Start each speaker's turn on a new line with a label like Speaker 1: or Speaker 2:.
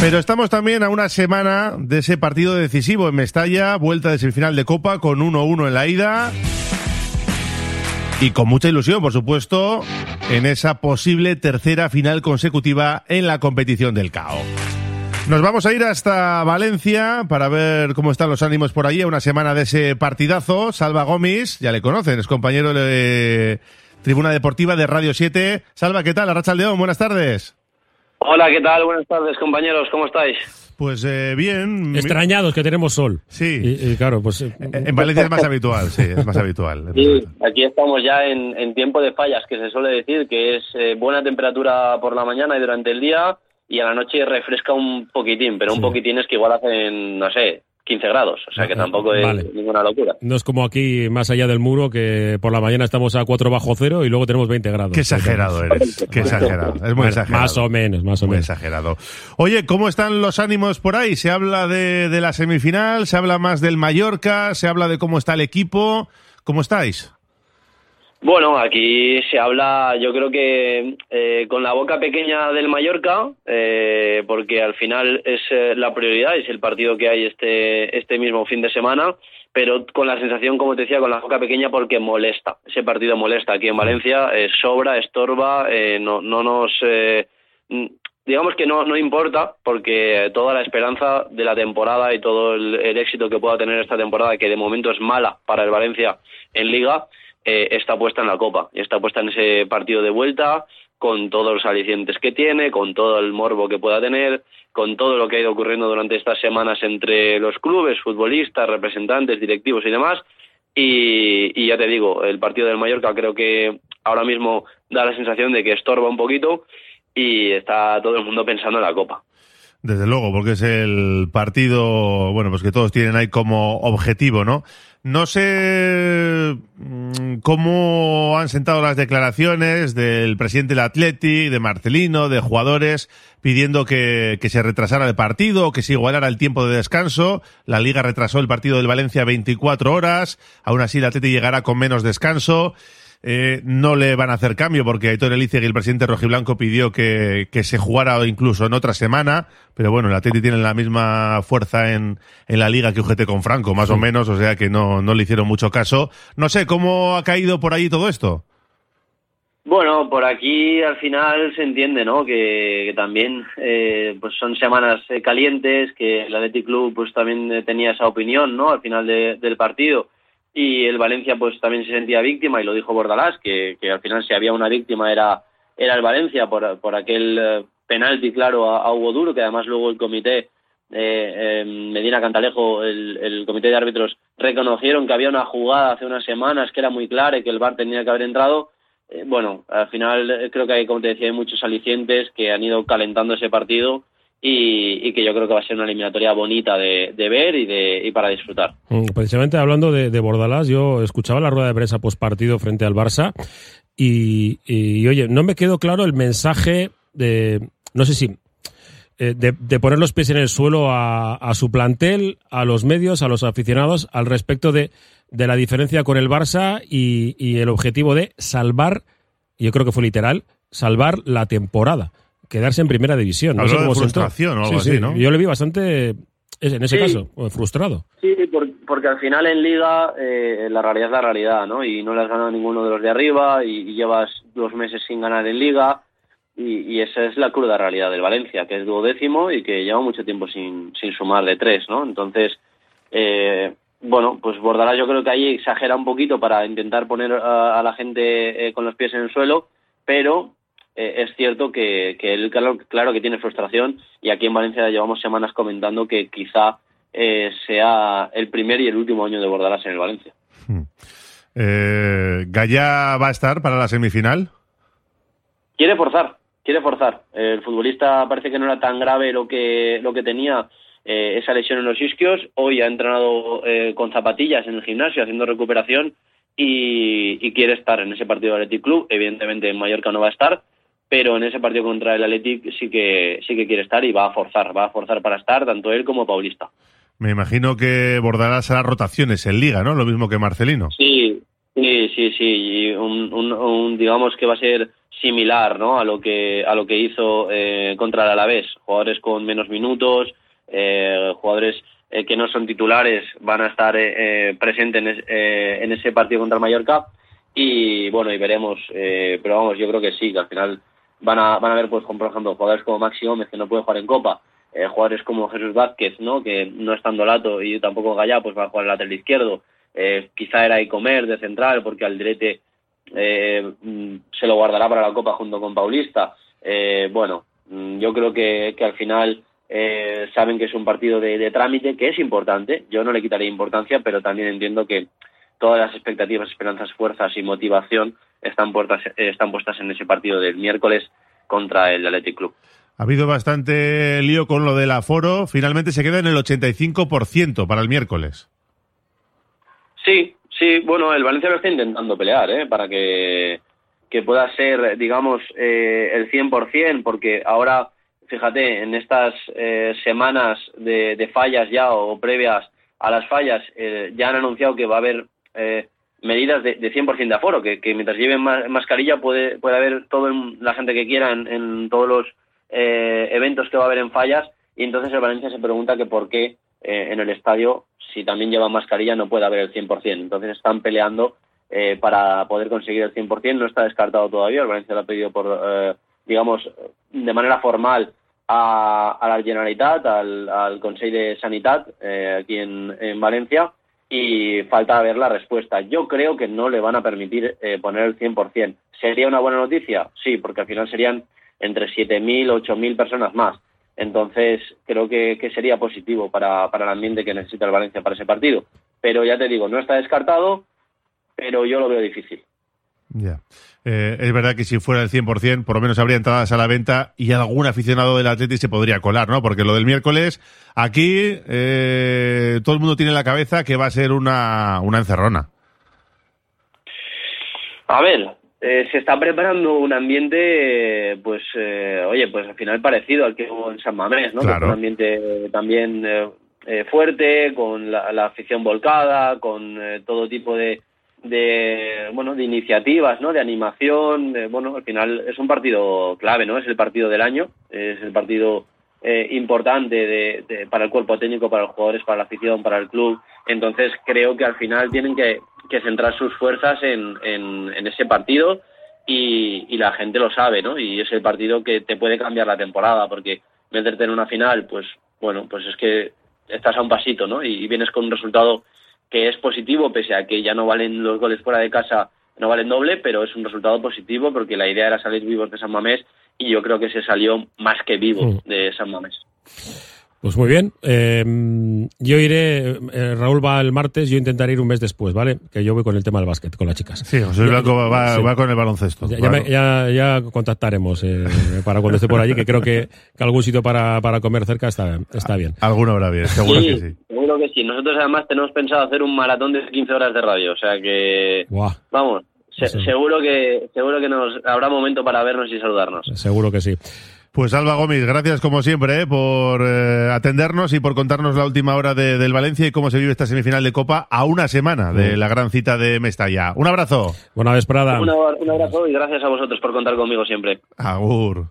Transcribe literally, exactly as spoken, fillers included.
Speaker 1: Pero estamos también a una semana de ese partido decisivo en Mestalla, vuelta de semifinal de Copa con uno uno en la ida y con mucha ilusión, por supuesto, en esa posible tercera final consecutiva en la competición del C A O. Nos vamos a ir hasta Valencia para ver cómo están los ánimos por allí a una semana de ese partidazo. Salva Gomis, ya le conocen, es compañero de Tribuna Deportiva de Radio siete. Salva, ¿qué tal? Arratsaldeon, buenas tardes.
Speaker 2: Hola, ¿qué tal? Buenas tardes, compañeros, ¿cómo estáis?
Speaker 1: Pues eh, bien.
Speaker 3: Extrañados que tenemos sol.
Speaker 1: Sí.
Speaker 3: Y, y claro, pues... Eh,
Speaker 1: en Valencia es más habitual, sí, es más habitual.
Speaker 2: Sí, aquí estamos ya en, en tiempo de fallas, que se suele decir, que es eh, buena temperatura por la mañana y durante el día, y a la noche refresca un poquitín, pero sí. Un poquitín es que igual hacen, no sé, quince grados, o sea que tampoco es vale. Ninguna locura.
Speaker 3: No es como aquí, más allá del muro, que por la mañana estamos a cuatro bajo cero y luego tenemos veinte grados.
Speaker 1: Qué exagerado eres, qué exagerado. Es muy bueno, exagerado.
Speaker 3: Más o menos, más o
Speaker 1: muy
Speaker 3: menos.
Speaker 1: exagerado. Oye, ¿cómo están los ánimos por ahí? Se habla de, de la semifinal, se habla más del Mallorca, se habla de cómo está el equipo. ¿Cómo estáis?
Speaker 2: Bueno, aquí se habla, yo creo que eh, con la boca pequeña del Mallorca, eh, porque al final es eh, la prioridad, es el partido que hay este este mismo fin de semana, pero con la sensación, como te decía, con la boca pequeña porque molesta. Ese partido molesta aquí en Valencia, eh, sobra, estorba, eh, no, no nos... Eh, digamos que no, no importa, porque toda la esperanza de la temporada y todo el, el éxito que pueda tener esta temporada, que de momento es mala para el Valencia en Liga, Eh, está puesta en la Copa, y está puesta en ese partido de vuelta, con todos los alicientes que tiene, con todo el morbo que pueda tener, con todo lo que ha ido ocurriendo durante estas semanas entre los clubes, futbolistas, representantes, directivos y demás, y, y ya te digo, el partido del Mallorca creo que ahora mismo da la sensación de que estorba un poquito y está todo el mundo pensando en la Copa.
Speaker 1: Desde luego, porque es el partido, bueno, pues que todos tienen ahí como objetivo, ¿no? No sé cómo han sentado las declaraciones del presidente del Athletic, de Marcelino, de jugadores, pidiendo que, que se retrasara el partido, que se igualara el tiempo de descanso. La Liga retrasó el partido del Valencia veinticuatro horas, aún así el Athletic llegará con menos descanso. Eh, no le van a hacer cambio porque Aitor Elizegui, el presidente rojiblanco, pidió que, que se jugara incluso en otra semana, pero bueno, el Atleti tiene la misma fuerza en, en la Liga que U G T con Franco, más sí. o menos, o sea que no, no le hicieron mucho caso. No sé, ¿cómo ha caído por ahí todo esto?
Speaker 2: Bueno, por aquí al final se entiende, ¿no? Que, que también eh, pues son semanas eh, calientes, que el Athletic Club pues también eh, tenía esa opinión, ¿no? Al final de, del partido. Y el Valencia pues también se sentía víctima, y lo dijo Bordalás, que, que al final si había una víctima era era el Valencia por, por aquel eh, penalti claro a, a Hugo Duro, que además luego el comité, eh, eh, Medina Cantalejo, el, el comité de árbitros reconocieron que había una jugada hace unas semanas que era muy clara y que el V A R tenía que haber entrado. Eh, bueno, al final eh, creo que hay, como te decía, hay muchos alicientes que han ido calentando ese partido. Y, y que yo creo que va a ser una eliminatoria bonita de, de ver y de y para disfrutar.
Speaker 3: Precisamente hablando de, de Bordalás, yo escuchaba la rueda de prensa postpartido frente al Barça y, y, y oye, no me quedó claro el mensaje de, no sé si, eh, de, de poner los pies en el suelo a, a su plantel, a los medios, a los aficionados, al respecto de, de la diferencia con el Barça y, y el objetivo de salvar, yo creo que fue literal, salvar la temporada. Quedarse en primera división.
Speaker 1: No sé cómo de frustración o algo
Speaker 3: sí,
Speaker 1: así,
Speaker 3: sí.
Speaker 1: ¿no?
Speaker 3: Yo le vi bastante, en ese sí. caso, frustrado.
Speaker 2: Sí, porque al final en Liga eh, la realidad es la realidad, ¿no? Y no le has ganado a ninguno de los de arriba y, y llevas dos meses sin ganar en Liga y, y esa es la cruda realidad del Valencia, que es duodécimo y que lleva mucho tiempo sin, sin sumar de tres, ¿no? Entonces, eh, bueno, pues Bordalás yo creo que ahí exagera un poquito para intentar poner a, a la gente eh, con los pies en el suelo, pero... Eh, es cierto que, que él, claro, claro que tiene frustración, y aquí en Valencia llevamos semanas comentando que quizá eh, sea el primer y el último año de Bordalás en el Valencia.
Speaker 1: Hmm. Eh, ¿Gallá va a estar para la semifinal?
Speaker 2: Quiere forzar, quiere forzar. El futbolista parece que no era tan grave lo que, lo que tenía eh, esa lesión en los isquios. Hoy ha entrenado eh, con zapatillas en el gimnasio haciendo recuperación y, y quiere estar en ese partido del Athletic Club. Evidentemente en Mallorca no va a estar, pero en ese partido contra el Athletic sí que sí que quiere estar y va a forzar, va a forzar para estar, tanto él como Paulista.
Speaker 1: Me imagino que Bordalás hará rotaciones en Liga, ¿no? Lo mismo que Marcelino.
Speaker 2: Sí, Sí, sí, sí, y un, un, un, digamos que va a ser similar, ¿no?, a lo que a lo que hizo eh, contra el Alavés. Jugadores con menos minutos, eh, jugadores eh, que no son titulares van a estar eh, presentes en, es, eh, en ese partido contra el Mallorca, y bueno, y veremos, eh, pero vamos, yo creo que sí, que al final van a van a ver, pues, como, por ejemplo, jugadores como Maxi Gómez, que no puede jugar en Copa, eh, jugadores como Jesús Vázquez, ¿no?, que no estando Lato, y tampoco Gallá, pues va a jugar el lateral izquierdo. Eh, quizá era Icomer de central, porque Alderete eh, se lo guardará para la Copa junto con Paulista. Eh, bueno, yo creo que, que al final eh, saben que es un partido de, de trámite, que es importante. Yo no le quitaré importancia, pero también entiendo que todas las expectativas, esperanzas, fuerzas y motivación están puestas, están puestas en ese partido del miércoles contra el Athletic Club.
Speaker 1: Ha habido bastante lío con lo del aforo. Finalmente se queda en el ochenta y cinco por ciento para el miércoles.
Speaker 2: Sí, sí, bueno, el Valencia lo está intentando pelear, ¿eh? Para que, que pueda ser, digamos, eh, el cien por ciento, porque ahora, fíjate, en estas eh, semanas de, de fallas ya o previas a las fallas, eh, ya han anunciado que va a haber eh, medidas de, de cien por ciento de aforo, que, que mientras lleven ma- mascarilla puede, puede haber toda la gente que quiera en, en todos los eh, eventos que va a haber en fallas, y entonces el Valencia se pregunta que por qué eh, en el estadio, si también llevan mascarilla, no puede haber el cien por ciento. Entonces están peleando eh, para poder conseguir el cien por ciento. No está descartado todavía. El Valencia lo ha pedido por, eh, digamos, de manera formal a, a la Generalitat, al, al Consell de Sanitat, eh, aquí en, en Valencia, y falta ver la respuesta. Yo creo que no le van a permitir eh, poner el cien por ciento. ¿Sería una buena noticia? Sí, porque al final serían entre siete mil, ocho mil personas más. Entonces creo que, que sería positivo para, para el ambiente que necesita el Valencia para ese partido. Pero ya te digo, no está descartado, pero yo lo veo difícil.
Speaker 1: Ya. Eh, es verdad que si fuera el cien por ciento, por lo menos habría entradas a la venta y algún aficionado del Atleti se podría colar, ¿no? Porque lo del miércoles, aquí eh, todo el mundo tiene en la cabeza que va a ser una, una encerrona.
Speaker 2: A ver, eh, se está preparando un ambiente, eh, pues, eh, oye, pues al final parecido al que hubo en San Mamés, ¿no?
Speaker 1: Claro.
Speaker 2: Que fue un ambiente también eh, eh, fuerte, con la, la afición volcada, con eh, todo tipo de, de, bueno, de iniciativas, ¿no? De animación, de, bueno, al final es un partido clave, ¿no? Es el partido del año, es el partido eh, importante de, de, para el cuerpo técnico, para los jugadores, para la afición, para el club. Entonces creo que al final tienen que, que centrar sus fuerzas en, en, en ese partido, y, y la gente lo sabe, ¿no? Y es el partido que te puede cambiar la temporada, porque meterte en una final, pues bueno, pues es que estás a un pasito, ¿no? Y, y vienes con un resultado que es positivo, pese a que ya no valen los goles fuera de casa, no valen doble, pero es un resultado positivo porque la idea era salir vivos de San Mamés, y yo creo que se salió más que vivo de San Mamés.
Speaker 3: Pues muy bien. Eh, yo iré, eh, Raúl va el martes, yo intentaré ir un mes después, ¿vale? Que yo voy con el tema del básquet, con las chicas.
Speaker 1: Sí, José Luis Blanco va, va,
Speaker 3: sí.
Speaker 1: va con el baloncesto.
Speaker 3: Ya, ya, me, ya, ya contactaremos eh, para cuando esté por allí, que creo que, que algún sitio para, para comer cerca está, está bien.
Speaker 1: Alguno habrá bien, seguro
Speaker 2: sí,
Speaker 1: que sí.
Speaker 2: Seguro que sí. Nosotros además tenemos pensado hacer un maratón de quince horas de radio, o sea que,
Speaker 3: Buah.
Speaker 2: vamos, se,
Speaker 3: Sí.
Speaker 2: seguro que seguro que nos habrá momento para vernos y saludarnos.
Speaker 3: Seguro que sí.
Speaker 1: Pues Alba Gómez, gracias como siempre eh, por eh, atendernos y por contarnos la última hora de, del Valencia y cómo se vive esta semifinal de Copa a una semana de la gran cita de Mestalla. Un abrazo.
Speaker 3: Buena vesprada.
Speaker 2: Un abrazo y gracias a vosotros por contar conmigo siempre.
Speaker 1: Agur.